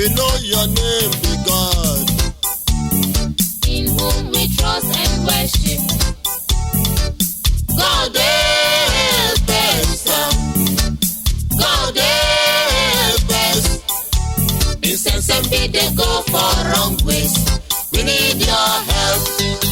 We know your name be God, in whom we trust and worship. God is best. God is best. Insensate be they go for wrong ways. We need your help.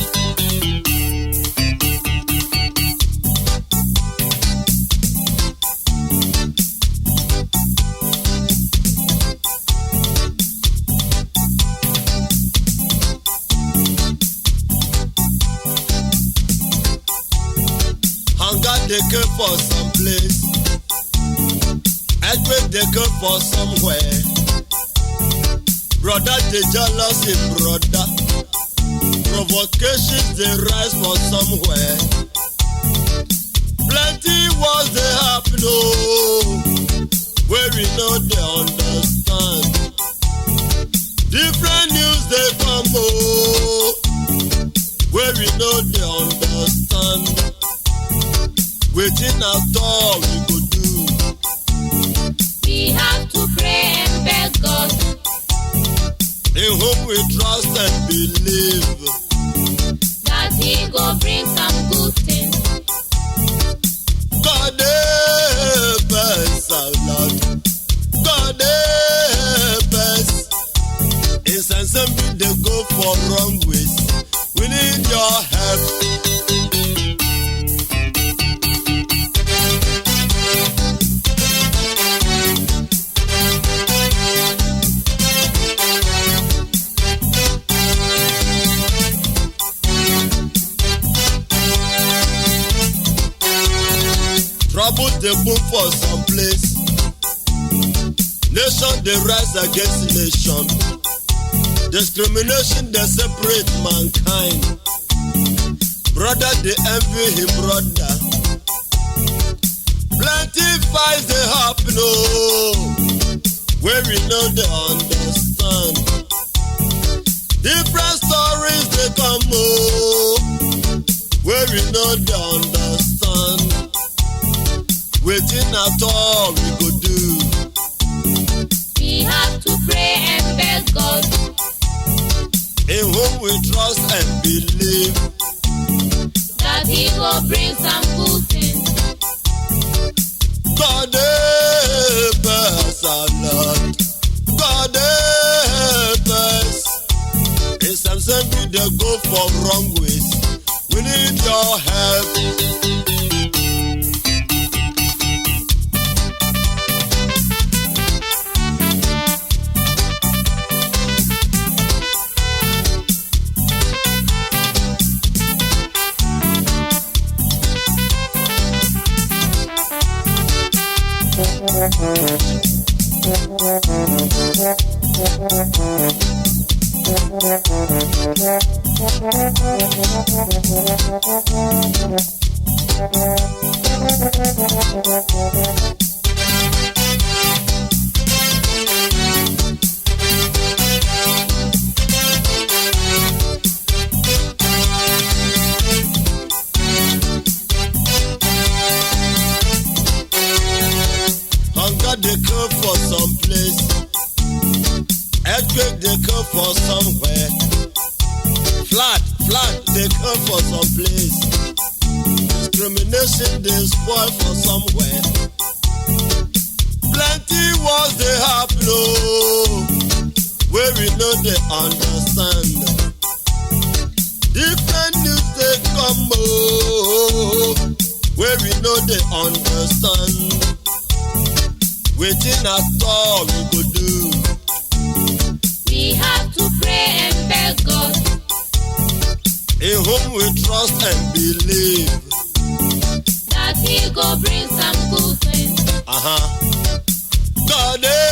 Hunger they go for some place, earthquake they go for somewhere. Brother they jealous in brother, provocations they rise for somewhere. Plenty wars they happen, oh, where we know they understand. Different news they come, oh, where we know they understand. Waiting at all we could do. We have to pray and beg God, in whom we trust and believe, that He go bring some good things. God is best, our Lord. God is best. Insensate they go for wrong ways. We need your help. Trouble they boom for some place. Nation they rise against nation. Discrimination they separate mankind. Brother they envy him brother. Plenty fights they happen, oh, where we know they understand. Different stories they come, oh, where we know they understand. Waiting at all we could do. We have to pray and beg God, in whom we trust and believe, that He will bring some good things. God is best, our Lord. God is best. Insensate they go for wrong ways. We need your help. Hunger they come for some place, earthquake they come for somewhere. Flood they come for some place. Discrimination they spoil for somewhere. Plenty wars they happen, oh, where we know they understand. Different news they come, oh, where we know they understand. Waiting at all we could do. We have to pray and beg God, in whom we trust and believe, that He go bring some good things. God is